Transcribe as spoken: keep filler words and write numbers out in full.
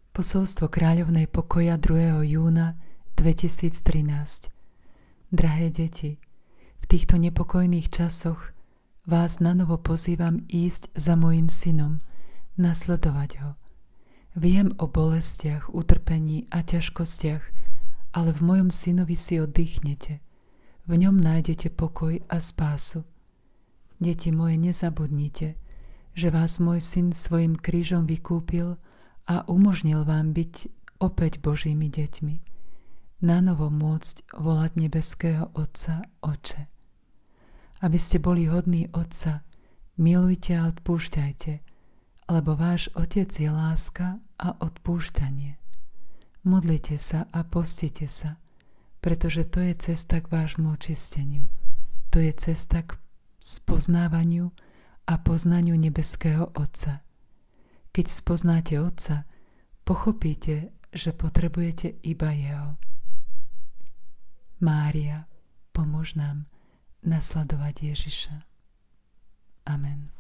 Posolstvo Kráľovnej pokoja druhého júna dvetisíctrinásť. Drahé deti, v týchto nepokojných časoch vás nanovo pozývam ísť za mojím synom, nasledovať ho. Viem o bolestiach, utrpení a ťažkostiach, ale v mojom synovi si oddychnete. V ňom nájdete pokoj a spásu. Deti moje, nezabudnite, že vás môj syn svojim krížom vykúpil a umožnil vám byť opäť Božími deťmi. Nanovo môcť volať nebeského Otca Oče. Aby ste boli hodní Otca, milujte a odpúšťajte, lebo váš Otec je láska a odpúšťanie. Modlite sa a postite sa, pretože to je cesta k vášmu očisteniu. To je cesta k spoznávaniu a poznaniu nebeského Otca. Keď spoznáte Otca, pochopíte, že potrebujete iba Jeho. Mária, pomôž nám nasledovať Ježiša. Amen.